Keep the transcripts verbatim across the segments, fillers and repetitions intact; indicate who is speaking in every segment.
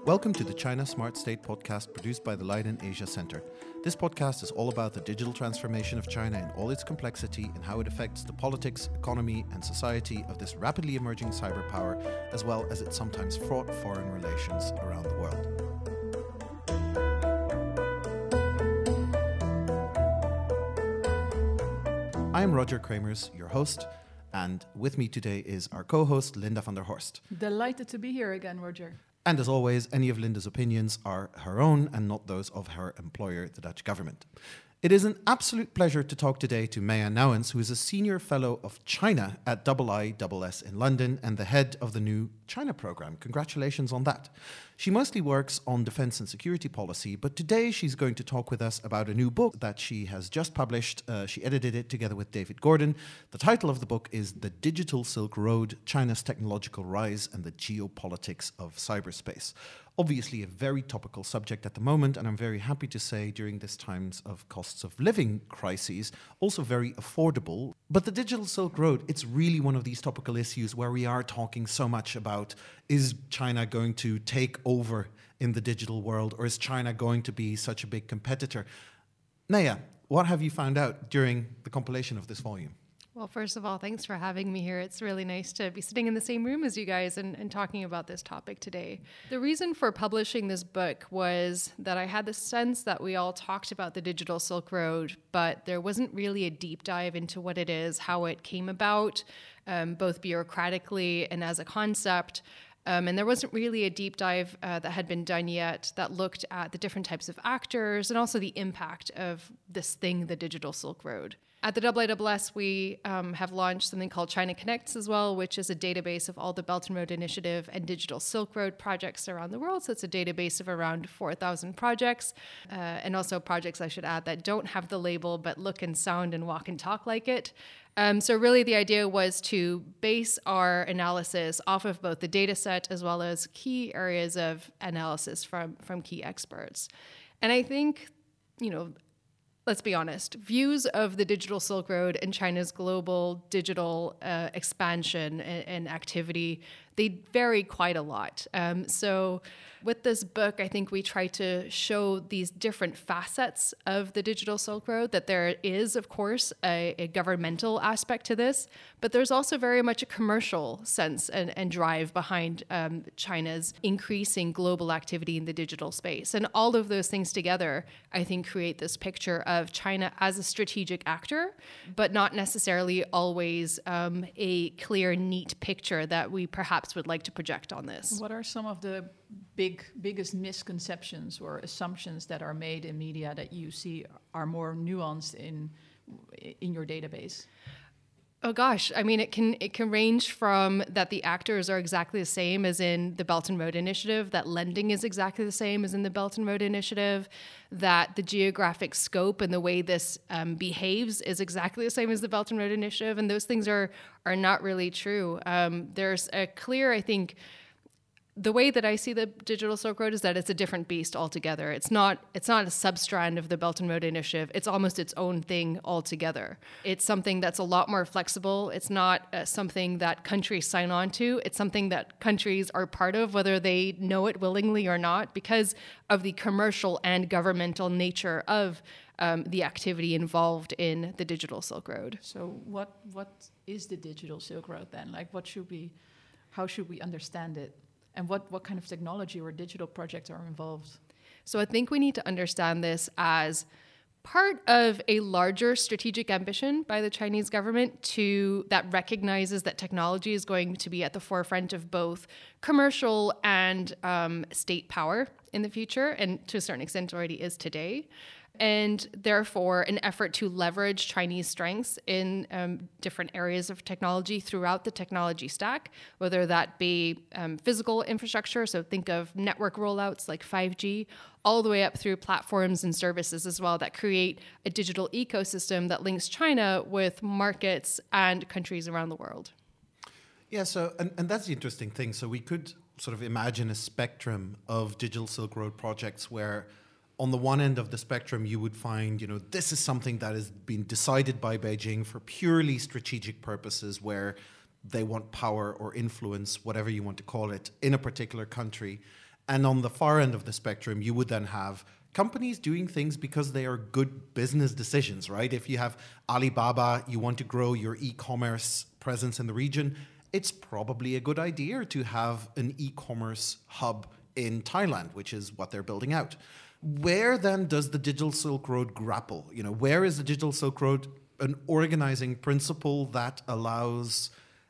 Speaker 1: Welcome to the China Smart State podcast produced by the Leiden Asia Center. This podcast is all about the digital transformation of China in all its complexity and how it affects the politics, economy, and society of this rapidly emerging cyberpower, as well as its sometimes fraught foreign relations around the world. I am Roger Kramers, your host, and with me today is our co-host Linda van der Horst.
Speaker 2: Delighted to be here again, Roger.
Speaker 1: And as always, any of Linda's opinions are her own and not those of her employer, the Dutch government. It is an absolute pleasure to talk today to Maya Nouwens, who is a senior fellow of China at I I S S in London and the head of the new China program. Congratulations on that. She mostly works on defense and security policy, but today she's going to talk with us about a new book that she has just published. Uh, she edited it together with David Gordon. The title of the book is The Digital Silk Road, China's Technological Rise and the Geopolitics of Cyberspace. Obviously a very topical subject at the moment, and I'm very happy to say during these times of costs of living crises, also very affordable. But the Digital Silk Road, it's really one of these topical issues where we are talking so much about, is China going to take over in the digital world, or is China going to be such a big competitor? Naya, what have you found out during the compilation of this volume?
Speaker 3: Well, first of all, thanks for having me here. It's really nice to be sitting in the same room as you guys and, and talking about this topic today. The reason for publishing this book was that I had the sense that we all talked about the Digital Silk Road, but there wasn't really a deep dive into what it is, how it came about, um, both bureaucratically and as a concept. Um, and there wasn't really a deep dive uh, that had been done yet that looked at the different types of actors and also the impact of this thing, the Digital Silk Road. At the I I S S, we um, have launched something called China Connects as well, which is a database of all the Belt and Road Initiative and Digital Silk Road projects around the world. So it's a database of around four thousand projects, uh, and also projects, I should add, that don't have the label but look and sound and walk and talk like it. Um, so really the idea was to base our analysis off of both the data set as well as key areas of analysis from, from key experts. And I think, you know, let's be honest, views of the Digital Silk Road and China's global digital uh, expansion and, and activity, they vary quite a lot. Um, so with this book, I think we try to show these different facets of the Digital Silk Road, that there is, of course, a, a governmental aspect to this, but there's also very much a commercial sense and, and drive behind um, China's increasing global activity in the digital space. And all of those things together, I think, create this picture of China as a strategic actor, but not necessarily always um, a clear, neat picture that we perhaps would like to project on this.
Speaker 2: What are some of the big, biggest misconceptions or assumptions that are made in media that you see are more nuanced in in your database?
Speaker 3: Oh gosh, I mean, it can it can range from that the actors are exactly the same as in the Belt and Road Initiative, that lending is exactly the same as in the Belt and Road Initiative, that the geographic scope and the way this um, behaves is exactly the same as the Belt and Road Initiative, and those things are are not really true. Um, there's a clear, I think, the way that I see the Digital Silk Road is that it's a different beast altogether. It's not it's not a substrand of the Belt and Road Initiative. It's almost its own thing altogether. It's something that's a lot more flexible. It's not uh, something that countries sign on to. It's something that countries are part of, whether they know it willingly or not, because of the commercial and governmental nature of um, the activity involved in the Digital Silk Road.
Speaker 2: So what what is the Digital Silk Road then? Like, what should we, how should we understand it? And what, what kind of technology or digital projects are involved?
Speaker 3: So I think we need to understand this as part of a larger strategic ambition by the Chinese government to that recognizes that technology is going to be at the forefront of both commercial and um, state power in the future, and to a certain extent already is today. And therefore, an effort to leverage Chinese strengths in um, different areas of technology throughout the technology stack, whether that be um, physical infrastructure, so think of network rollouts like five G, all the way up through platforms and services as well that create a digital ecosystem that links China with markets and countries around the world.
Speaker 1: Yeah, so, and, and that's the interesting thing. So we could sort of imagine a spectrum of Digital Silk Road projects where on the one end of the spectrum, you would find, you know, this is something that has been decided by Beijing for purely strategic purposes where they want power or influence, whatever you want to call it, in a particular country. And on the far end of the spectrum, you would then have companies doing things because they are good business decisions, right? If you have Alibaba, you want to grow your e-commerce presence in the region, it's probably a good idea to have an e-commerce hub in Thailand, which is what they're building out. Where then does the Digital Silk Road grapple? You know, where is the Digital Silk Road an organizing principle that allows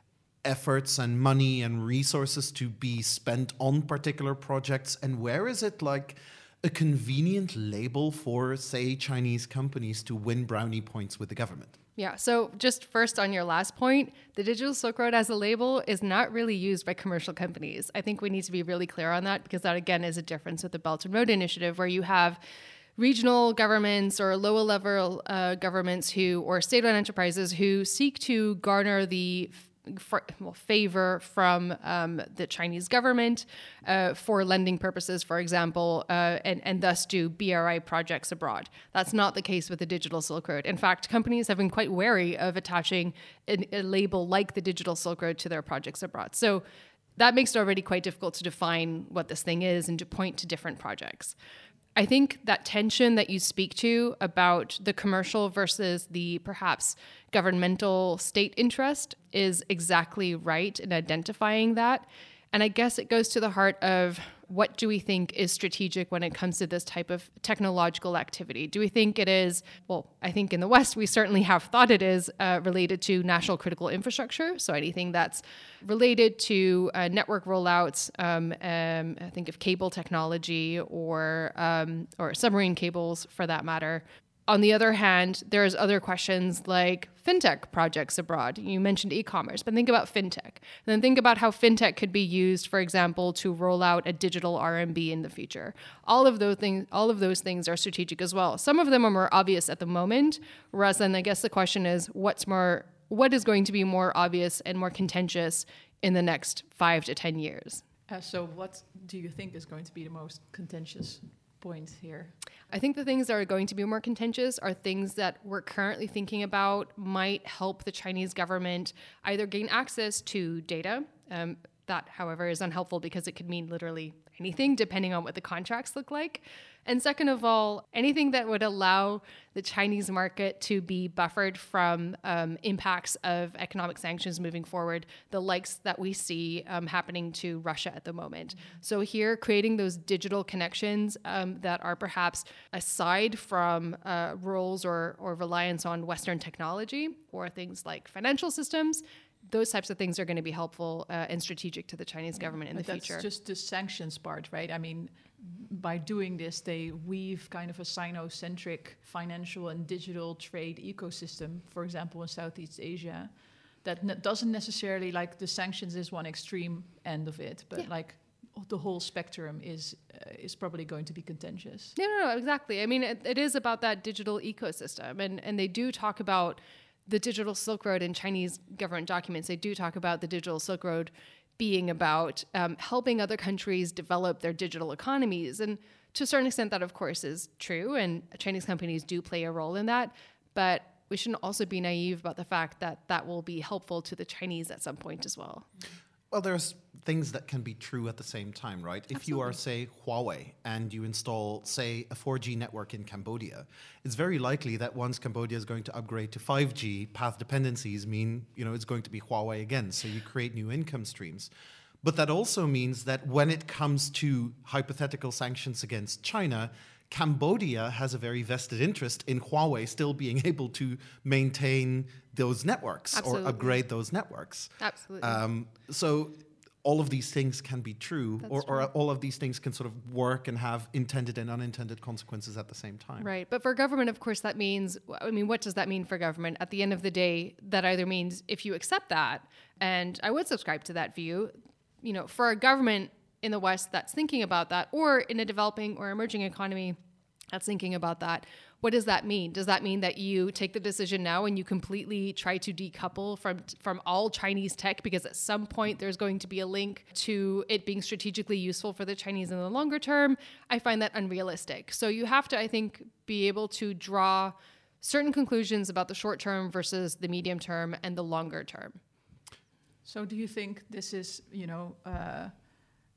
Speaker 1: efforts and money and resources to be spent on particular projects? And where is it like a convenient label for, say, Chinese companies to win brownie points with the government?
Speaker 3: Yeah, so just first on your last point, the Digital Silk Road as a label is not really used by commercial companies. I think we need to be really clear on that, because that, again, is a difference with the Belt and Road Initiative, where you have regional governments or lower level uh, governments who, or state-owned enterprises who seek to garner the For, well, favor from um, the Chinese government uh, for lending purposes, for example, uh, and, and thus do B R I projects abroad. That's not the case with the Digital Silk Road. In fact, companies have been quite wary of attaching a, a label like the Digital Silk Road to their projects abroad. So that makes it already quite difficult to define what this thing is and to point to different projects. I think that tension that you speak to about the commercial versus the perhaps governmental state interest is exactly right in identifying that. And I guess it goes to the heart of, what do we think is strategic when it comes to this type of technological activity? Do we think it is, well, I think in the West, we certainly have thought it is uh, related to national critical infrastructure. So anything that's related to uh, network rollouts, um, um, I think of cable technology or um, or submarine cables for that matter. On the other hand, there's other questions like fintech projects abroad. You mentioned e-commerce, but think about fintech. And then think about how fintech could be used, for example, to roll out a digital R M B in the future. All of those things, all of those things are strategic as well. Some of them are more obvious at the moment, whereas then I guess the question is, what's more, what is going to be more obvious and more contentious in the next five to ten years?
Speaker 2: Uh, so what do you think is going to be the most contentious point here?
Speaker 3: I think the things that are going to be more contentious are things that we're currently thinking about might help the Chinese government either gain access to data. Um, that, however, is unhelpful because it could mean literally anything depending on what the contracts look like. And second of all, anything that would allow the Chinese market to be buffered from um, impacts of economic sanctions moving forward, the likes that we see um, happening to Russia at the moment. So here, creating those digital connections um, that are perhaps aside from uh, roles or, or reliance on Western technology or things like financial systems, those types of things are going to be helpful uh, and strategic to the Chinese government in
Speaker 2: but
Speaker 3: the
Speaker 2: that's
Speaker 3: future.
Speaker 2: Just the sanctions part, right? I mean, by doing this, they weave kind of a Sino-centric financial and digital trade ecosystem, for example, in Southeast Asia, that ne- doesn't necessarily, like, the sanctions is one extreme end of it, but yeah. like the whole spectrum is uh, is probably going to be contentious.
Speaker 3: No, no, no, exactly. I mean, it, it is about that digital ecosystem, and and they do talk about the Digital Silk Road in Chinese government documents. They do talk about the Digital Silk Road being about um, helping other countries develop their digital economies. And to a certain extent, that, of course, is true. And Chinese companies do play a role in that. But we shouldn't also be naive about the fact that that will be helpful to the Chinese at some point as well.
Speaker 1: Well, there's things that can be true at the same time, right? Absolutely. If you are, say, Huawei and you install, say, a four G network in Cambodia, it's very likely that once Cambodia is going to upgrade to five G, path dependencies mean, you know, it's going to be Huawei again. So you create new income streams. But that also means that when it comes to hypothetical sanctions against China, Cambodia has a very vested interest in Huawei still being able to maintain those networks Absolutely. Or upgrade those networks.
Speaker 3: Absolutely.
Speaker 1: Um, so all of these things can be true, or, or all of these things can sort of work and have intended and unintended consequences at the same time.
Speaker 3: Right. But for government, of course, that means, I mean, what does that mean for government? At the end of the day, that either means if you accept that, and I would subscribe to that view, you know, for a government in the West that's thinking about that, or in a developing or emerging economy that's thinking about that, what does that mean? Does that mean that you take the decision now and you completely try to decouple from from all Chinese tech because at some point there's going to be a link to it being strategically useful for the Chinese in the longer term? I find that unrealistic. So you have to, I think, be able to draw certain conclusions about the short term versus the medium term and the longer term.
Speaker 2: So do you think this is, you know, uh,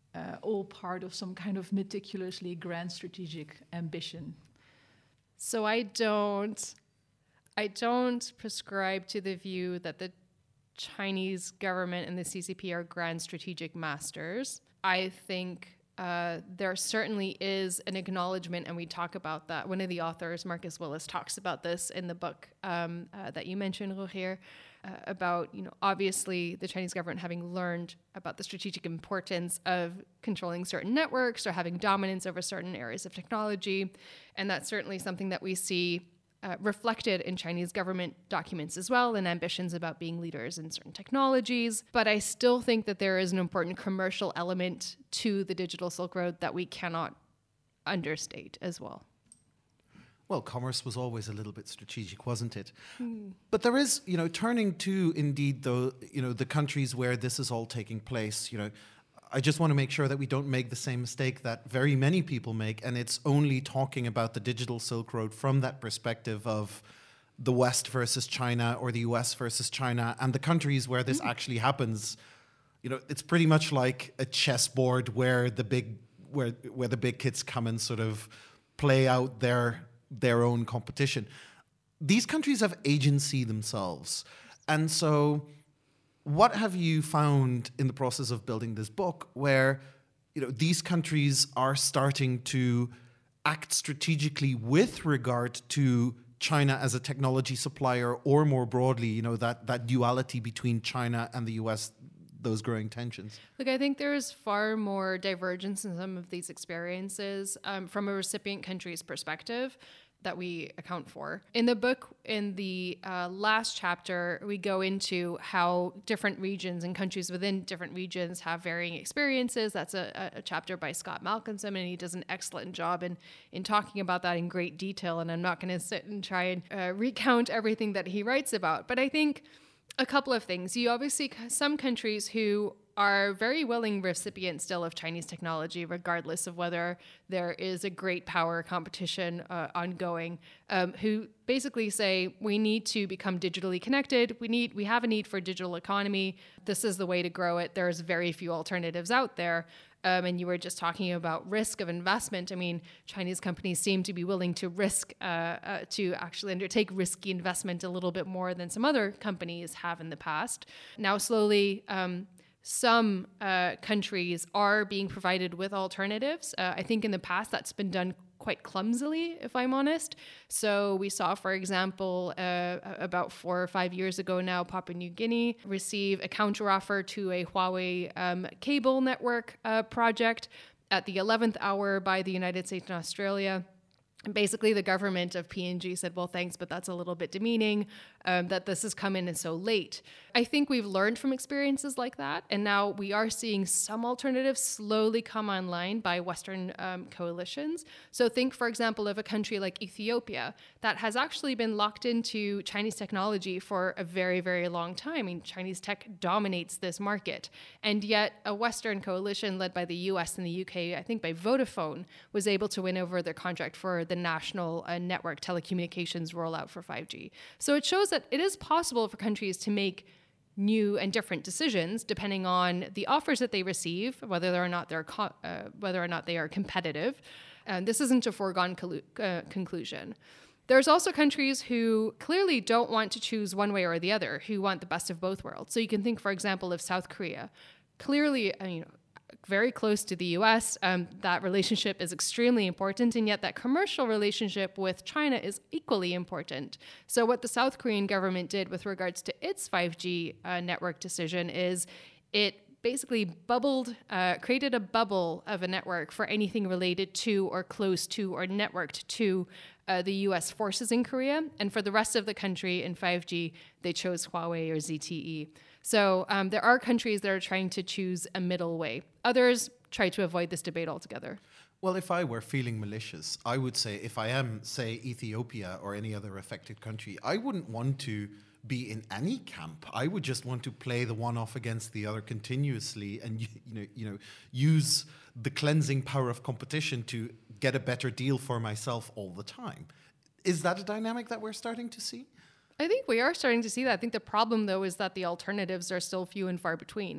Speaker 2: uh, all part of some kind of meticulously grand strategic ambition?
Speaker 3: So I don't, I don't prescribe to the view that the Chinese government and the C C P are grand strategic masters. I think uh, there certainly is an acknowledgement, and we talk about that. One of the authors, Marcus Willis, talks about this in the book um, uh, that you mentioned, Rogier, uh, about, you know, obviously the Chinese government having learned about the strategic importance of controlling certain networks or having dominance over certain areas of technology. And that's certainly something that we see Uh, reflected in Chinese government documents as well, and ambitions about being leaders in certain technologies. But I still think that there is an important commercial element to the digital Silk Road that we cannot understate as well.
Speaker 1: Well, commerce was always a little bit strategic, wasn't it? Mm. But there is, you know, turning to indeed the, you know, the countries where this is all taking place, you know, I just want to make sure that we don't make the same mistake that very many people make, and it's only talking about the digital Silk Road from that perspective of the West versus China or the U S versus China, and the countries where this mm. actually happens. You know, it's pretty much like a chessboard where the big where where the big kids come and sort of play out their their own competition. These countries have agency themselves, and so what have you found in the process of building this book where, you know, these countries are starting to act strategically with regard to China as a technology supplier, or more broadly, you know, that, that duality between China and the U S, those growing tensions?
Speaker 3: Look, I think there's far more divergence in some of these experiences um, from a recipient country's perspective that we account for. In the book, in the uh, last chapter, we go into how different regions and countries within different regions have varying experiences. That's a, a chapter by Scott Malcolmson, and he does an excellent job in, in talking about that in great detail. And I'm not going to sit and try and uh, recount everything that he writes about. But I think a couple of things. You obviously, some countries who are very willing recipients still of Chinese technology, regardless of whether there is a great power competition uh, ongoing, um, who basically say, we need to become digitally connected. We need, we have a need for a digital economy. This is the way to grow it. There's very few alternatives out there. Um, and you were just talking about risk of investment. I mean, Chinese companies seem to be willing to risk, uh, uh, to actually undertake risky investment a little bit more than some other companies have in the past. Now, slowly, um, some uh, countries are being provided with alternatives. Uh, I think in the past that's been done quite clumsily, if I'm honest. So we saw, for example, uh, about four or five years ago now, Papua New Guinea receive a counteroffer to a Huawei um, cable network uh, project at the eleventh hour by the United States and Australia. And basically, the government of P N G said, well, thanks, but that's a little bit demeaning um, that this has come in and so late. I think we've learned from experiences like that, and now we are seeing some alternatives slowly come online by Western um, coalitions. So think, for example, of a country like Ethiopia that has actually been locked into Chinese technology for a very, very long time. I mean, Chinese tech dominates this market, and yet a Western coalition led by the U S and the U K, I think by Vodafone, was able to win over their contract for the national uh, network telecommunications rollout for five G. So it shows that it is possible for countries to make new and different decisions depending on the offers that they receive, whether or not they're co- uh, whether or not they are competitive. And this isn't a foregone collu- uh, conclusion. There's also countries who clearly don't want to choose one way or the other, who want the best of both worlds. So you can think, for example, of South Korea. Clearly, I mean, very close to the U S. Um, that relationship is extremely important, and yet that commercial relationship with China is equally important. So what the South Korean government did with regards to its five G uh, network decision is it basically bubbled, uh, created a bubble of a network for anything related to or close to or networked to uh, the U S forces in Korea. And for the rest of the country in five G, they chose Huawei or Z T E. So um, there are countries that are trying to choose a middle way. Others try to avoid this debate altogether.
Speaker 1: Well, if I were feeling malicious, I would say if I am, say, Ethiopia or any other affected country, I wouldn't want to be in any camp. I would just want to play the one off against the other continuously and, you know, you know, use the cleansing power of competition to get a better deal for myself all the time. Is that a dynamic that we're starting to see?
Speaker 3: I think we are starting to see that. I think the problem, though, is that the alternatives are still few and far between.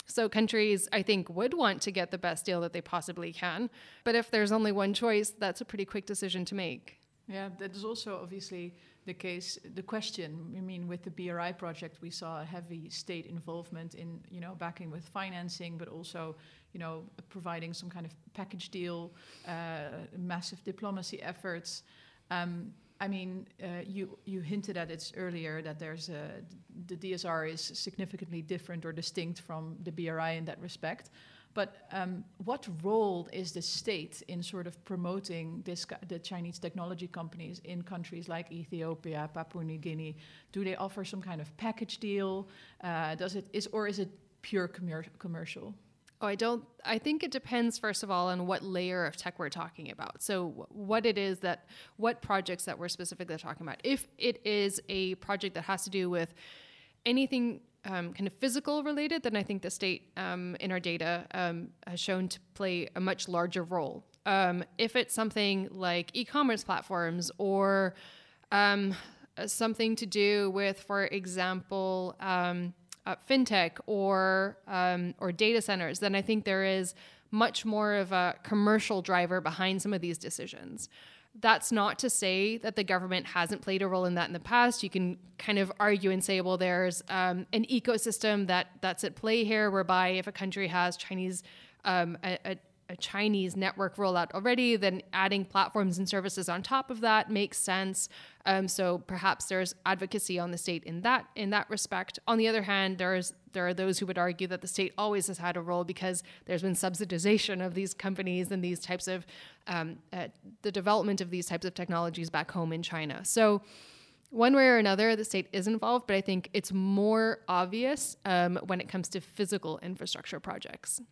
Speaker 3: So countries, I think, would want to get the best deal that they possibly can. But if there's only one choice, that's a pretty quick decision to make.
Speaker 2: Yeah, that is also obviously the case. The question, I mean, with the B R I project, we saw a heavy state involvement in, you know, backing with financing, but also, you know, providing some kind of package deal, uh, massive diplomacy efforts. Um, I mean, uh, you you hinted at it earlier that there's a, the D S R is significantly different or distinct from the B R I in that respect. But um, what role is the state in sort of promoting this, the Chinese technology companies in countries like Ethiopia, Papua New Guinea? Do they offer some kind of package deal? Uh, does it is or is it pure commer- commercial?
Speaker 3: Oh, I don't, I think it depends, first of all, on what layer of tech we're talking about. So w- what it is that, what projects that we're specifically talking about. If it is a project that has to do with anything um, kind of physical related, then I think the state um, in our data um, has shown to play a much larger role. Um, if it's something like e-commerce platforms or um, something to do with, for example, um, Uh, fintech or um, or data centers, then I think there is much more of a commercial driver behind some of these decisions. That's not to say that the government hasn't played a role in that in the past. You can kind of argue and say, well, there's um, an ecosystem that that's at play here, whereby if a country has Chinese um, a, a a Chinese network rollout already, then adding platforms and services on top of that makes sense. Um, so perhaps there's advocacy on the state in that in that respect. On the other hand, there's there are those who would argue that the state always has had a role because there's been subsidization of these companies and these types of um, uh, the development of these types of technologies back home in China. So one way or another, the state is involved, but I think it's more obvious um, when it comes to physical infrastructure projects.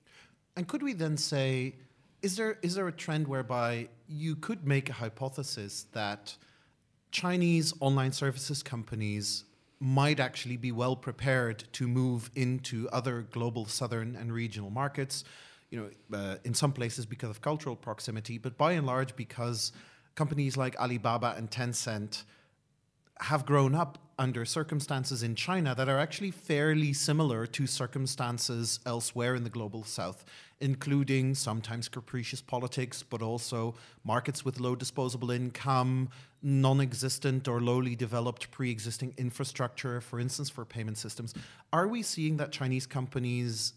Speaker 1: And could we then say, is there is there a trend whereby you could make a hypothesis that Chinese online services companies might actually be well prepared to move into other global southern and regional markets, you know, uh, in some places because of cultural proximity, but by and large because companies like Alibaba and Tencent have grown up under circumstances in China that are actually fairly similar to circumstances elsewhere in the global south, including sometimes capricious politics, but also markets with low disposable income, non-existent or lowly developed pre-existing infrastructure, for instance, for payment systems. Are we seeing that Chinese companies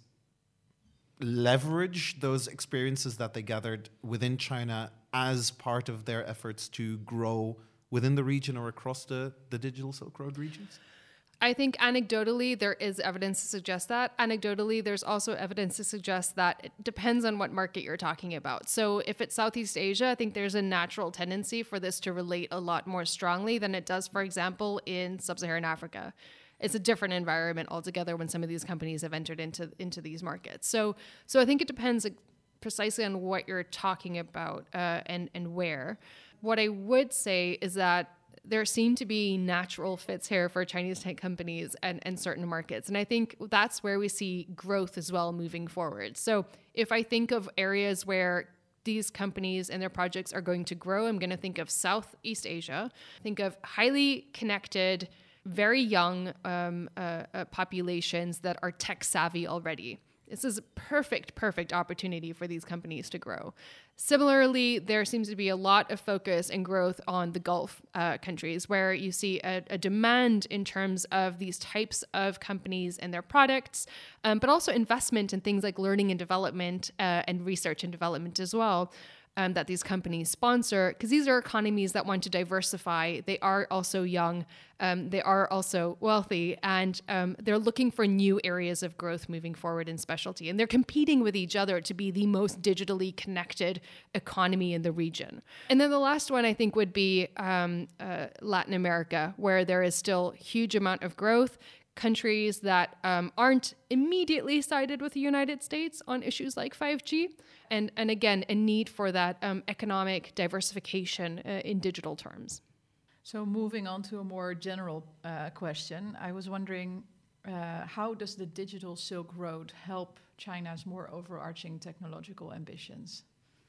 Speaker 1: leverage those experiences that they gathered within China as part of their efforts to grow within the region or across the, the digital Silk Road regions?
Speaker 3: I think anecdotally, there is evidence to suggest that. Anecdotally, there's also evidence to suggest that it depends on what market you're talking about. So if it's Southeast Asia, I think there's a natural tendency for this to relate a lot more strongly than it does, for example, in Sub-Saharan Africa. It's a different environment altogether when some of these companies have entered into, into these markets. So, so I think it depends precisely on what you're talking about uh, and, and where. What I would say is that there seem to be natural fits here for Chinese tech companies and, and certain markets. And I think that's where we see growth as well moving forward. So if I think of areas where these companies and their projects are going to grow, I'm going to think of Southeast Asia, think of highly connected, very young um, uh, uh, populations that are tech savvy already. This is a perfect, perfect opportunity for these companies to grow. Similarly, there seems to be a lot of focus and growth on the Gulf uh, countries, where you see a, a demand in terms of these types of companies and their products, um, but also investment in things like learning and development uh, and research and development as well. Um, that these companies sponsor, because these are economies that want to diversify. They are also young, um, they are also wealthy, and um, they're looking for new areas of growth moving forward in specialty. And they're competing with each other to be the most digitally connected economy in the region. And then the last one I think would be um, uh, Latin America, where there is still huge amount of growth. Countries that um, aren't immediately sided with the United States on issues like five G. And, and again, a need for that um, economic diversification uh, in digital terms.
Speaker 2: So moving on to a more general uh, question, I was wondering, uh, how does the digital Silk Road help China's more overarching technological ambitions?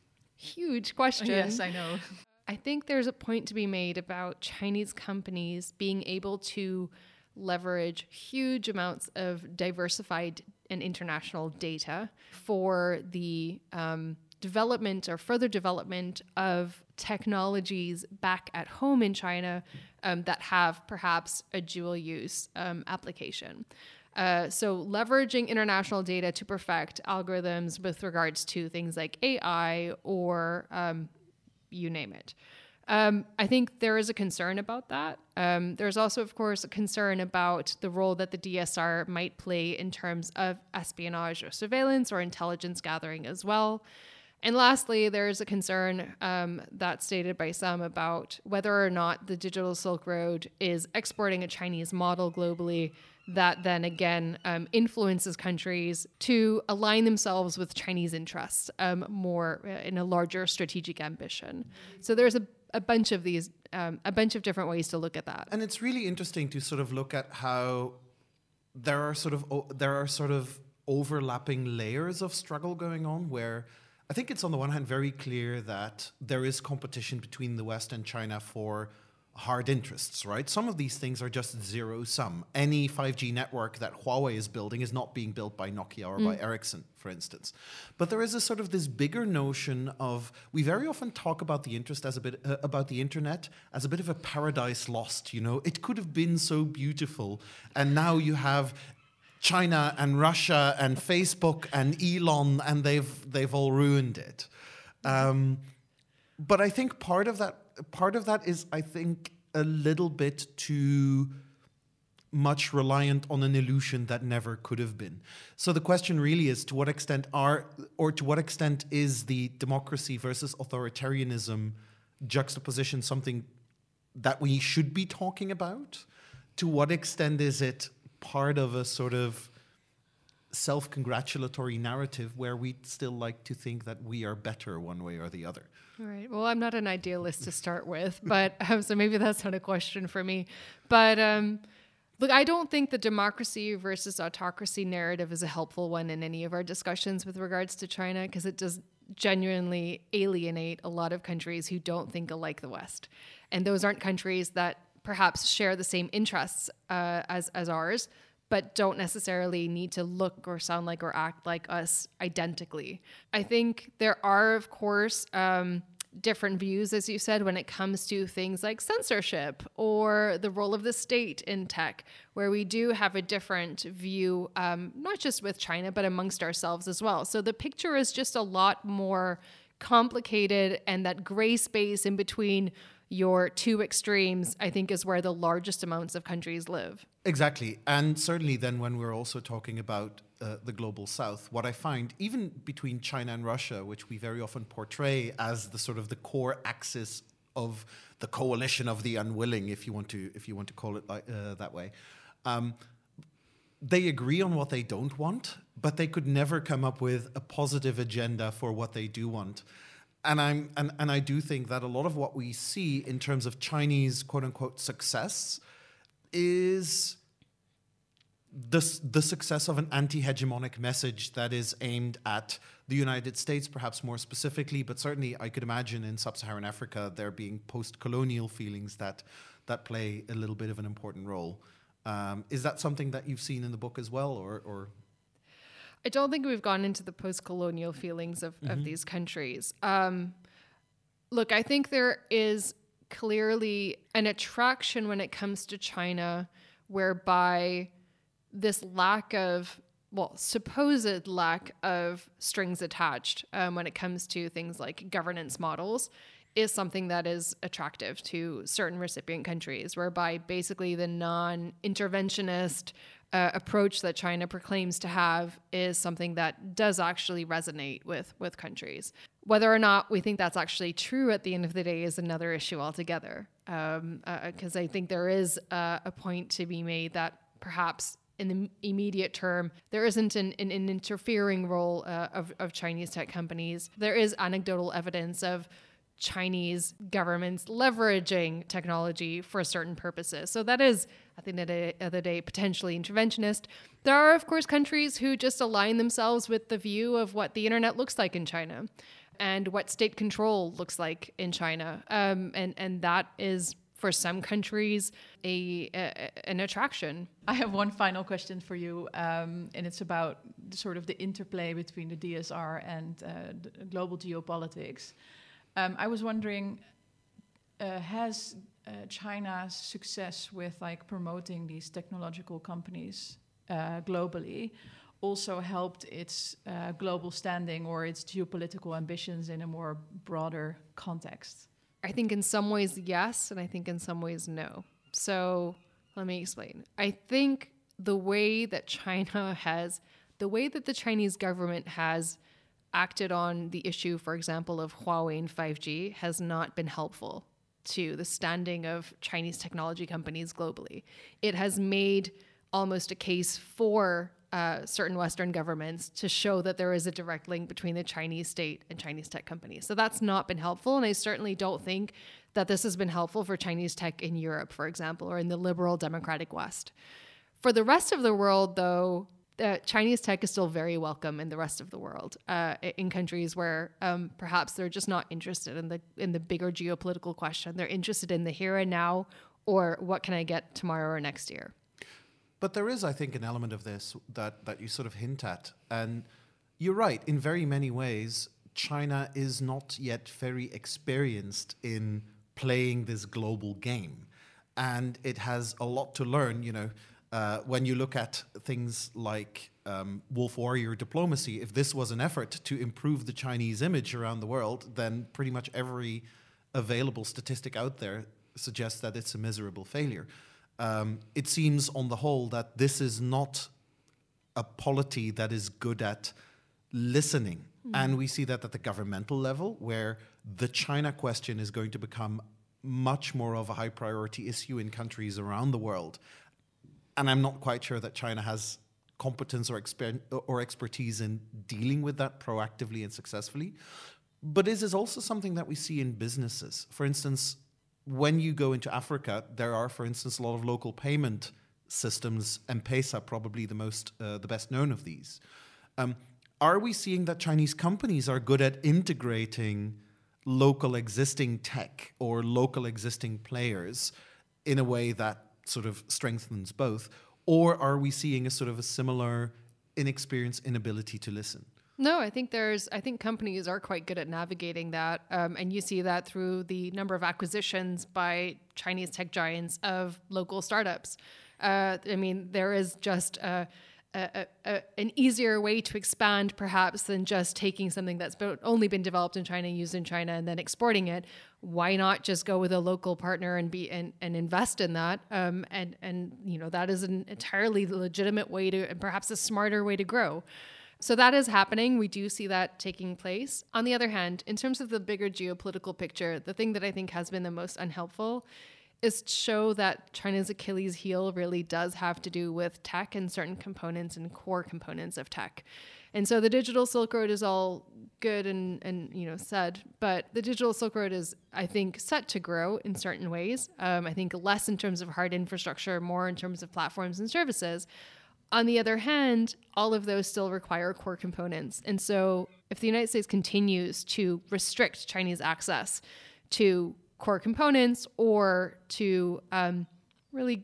Speaker 3: Huge question.
Speaker 2: Yes, I know.
Speaker 3: I think there's a point to be made about Chinese companies being able to leverage huge amounts of diversified and international data for the um, development or further development of technologies back at home in China um, that have perhaps a dual use um, application. Uh, so leveraging international data to perfect algorithms with regards to things like A I or um, you name it. Um, I think there is a concern about that. Um, there's also, of course, a concern about the role that the D S R might play in terms of espionage or surveillance or intelligence gathering as well. And lastly, there's a concern um, that's stated by some about whether or not the Digital Silk Road is exporting a Chinese model globally that then again um, influences countries to align themselves with Chinese interests um, more in a larger strategic ambition. So there's a, a bunch of these, um, a bunch of different ways to look at that.
Speaker 1: And it's really interesting to sort of look at how there are sort of o- there are sort of overlapping layers of struggle going on, where I think it's on the one hand very clear that there is competition between the West and China for hard interests, right? Some of these things are just zero sum. Any five G network that Huawei is building is not being built by Nokia or mm. by Ericsson, for instance. But there is a sort of this bigger notion of, we very often talk about the interest as a bit uh, about the internet as a bit of a paradise lost, you know? It could have been so beautiful, and now you have China and Russia and Facebook and Elon, and they've they've all ruined it. Um, but I think part of that part of that is, I think, a little bit too much reliant on an illusion that never could have been. So the question really is, to what extent are or to what extent is the democracy versus authoritarianism juxtaposition something that we should be talking about? To what extent is it part of a sort of self-congratulatory narrative where we still like to think that we are better one way or the other?
Speaker 3: Right. Well, I'm not an idealist to start with, but um, so maybe that's not a question for me. But um, look, I don't think the democracy versus autocracy narrative is a helpful one in any of our discussions with regards to China, because it does genuinely alienate a lot of countries who don't think alike the West. And those aren't countries that perhaps share the same interests uh, as, as ours, but don't necessarily need to look or sound like or act like us identically. I think there are, of course, um, different views, as you said, when it comes to things like censorship or the role of the state in tech, where we do have a different view, um, not just with China, but amongst ourselves as well. So the picture is just a lot more complicated, and that gray space in between your two extremes, I think, is where the largest amounts of countries live.
Speaker 1: Exactly. And certainly then when we're also talking about uh, the global south, what I find, even between China and Russia, which we very often portray as the sort of the core axis of the coalition of the unwilling, if you want to if you want to call it like, uh, that way, um, they agree on what they don't want, but they could never come up with a positive agenda for what they do want. And I'm and, and I do think that a lot of what we see in terms of Chinese quote unquote success is the, the success of an anti-hegemonic message that is aimed at the United States, perhaps more specifically, but certainly I could imagine in sub-Saharan Africa there being post-colonial feelings that that play a little bit of an important role. Um, is that something that you've seen in the book as well, or? or
Speaker 3: I don't think we've gone into the post-colonial feelings of, mm-hmm. of these countries. Um, look, I think there is clearly an attraction when it comes to China, whereby this lack of, well, supposed lack of strings attached um, when it comes to things like governance models is something that is attractive to certain recipient countries, whereby basically the non-interventionist uh, approach that China proclaims to have is something that does actually resonate with, with countries. Whether or not we think that's actually true at the end of the day is another issue altogether. Um, uh, 'cause I think there is uh, a point to be made that perhaps in the immediate term, there isn't an, an, an interfering role uh, of, of Chinese tech companies. There is anecdotal evidence of Chinese governments leveraging technology for certain purposes. So that is, at the end of the day, potentially interventionist. There are, of course, countries who just align themselves with the view of what the internet looks like in China and what state control looks like in China. Um, and, and that is for some countries, a, a an attraction.
Speaker 2: I have one final question for you, um, and it's about the, sort of the interplay between the D S R and uh, the global geopolitics. Um, I was wondering, uh, has uh, China's success with like promoting these technological companies uh, globally also helped its uh, global standing or its geopolitical ambitions in a more broader context?
Speaker 3: I think in some ways, yes, and I think in some ways, no. So let me explain. I think the way that China has, the way that the Chinese government has acted on the issue, for example, of Huawei and five G has not been helpful to the standing of Chinese technology companies globally. It has made almost a case for uh, certain Western governments to show that there is a direct link between the Chinese state and Chinese tech companies. So that's not been helpful. And I certainly don't think that this has been helpful for Chinese tech in Europe, for example, or in the liberal democratic West. For the rest of the world, though, uh, Chinese tech is still very welcome in the rest of the world, uh, in countries where um, perhaps they're just not interested in the in the bigger geopolitical question. They're interested in the here and now, or what can I get tomorrow or next year.
Speaker 1: But there is, I think, an element of this that, that you sort of hint at. And you're right, in very many ways, China is not yet very experienced in playing this global game. And it has a lot to learn, you know, uh, when you look at things like um, wolf warrior diplomacy. If this was an effort to improve the Chinese image around the world, then pretty much every available statistic out there suggests that it's a miserable failure. Um, it seems on the whole that this is not a polity that is good at listening. Mm. And we see that at the governmental level, where the China question is going to become much more of a high priority issue in countries around the world. And I'm not quite sure that China has competence or, exper- or expertise in dealing with that proactively and successfully. But this is also something that we see in businesses. For instance, when you go into Africa, there are, for instance, a lot of local payment systems, M-Pesa probably the most, uh, the best known of these. Um, are we seeing that Chinese companies are good at integrating local existing tech or local existing players in a way that sort of strengthens both? Or are we seeing a sort of a similar inexperience, inability to listen?
Speaker 3: No, I think there's, I think companies are quite good at navigating that. Um, and you see that through the number of acquisitions by Chinese tech giants of local startups. Uh, I mean, there is just a, a, a, an easier way to expand perhaps than just taking something that's only been developed in China, used in China, and then exporting it. Why not just go with a local partner and be and, and invest in that? Um, and, and, you know, that is an entirely legitimate way to, and perhaps a smarter way to grow. So that is happening. We do see that taking place. On the other hand, in terms of the bigger geopolitical picture, the thing that I think has been the most unhelpful is to show that China's Achilles heel really does have to do with tech and certain components and core components of tech. And so the digital Silk Road is all good and, and you know said, but the digital Silk Road is, I think, set to grow in certain ways. Um, I think less in terms of hard infrastructure, more in terms of platforms and services. On the other hand, all of those still require core components. And so if the United States continues to restrict Chinese access to core components or to um, really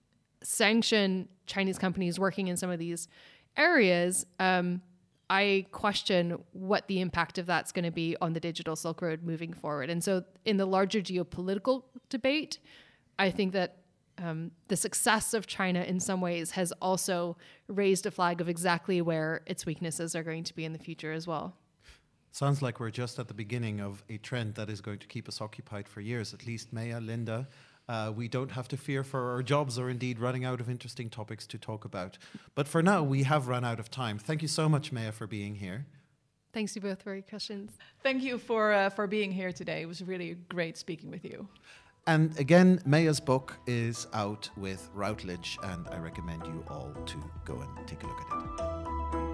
Speaker 3: sanction Chinese companies working in some of these areas, um, I question what the impact of that's going to be on the digital Silk Road moving forward. And so in the larger geopolitical debate, I think that Um, the success of China in some ways has also raised a flag of exactly where its weaknesses are going to be in the future as well.
Speaker 1: Sounds like we're just at the beginning of a trend that is going to keep us occupied for years, at least. Maya, Linda, uh, we don't have to fear for our jobs or indeed running out of interesting topics to talk about. But for now, we have run out of time. Thank you so much, Maya, for being here.
Speaker 3: Thanks you both for your questions.
Speaker 2: Thank you for, uh, for being here today. It was really great speaking with you.
Speaker 1: And again, Maya's book is out with Routledge, and I recommend you all to go and take a look at it.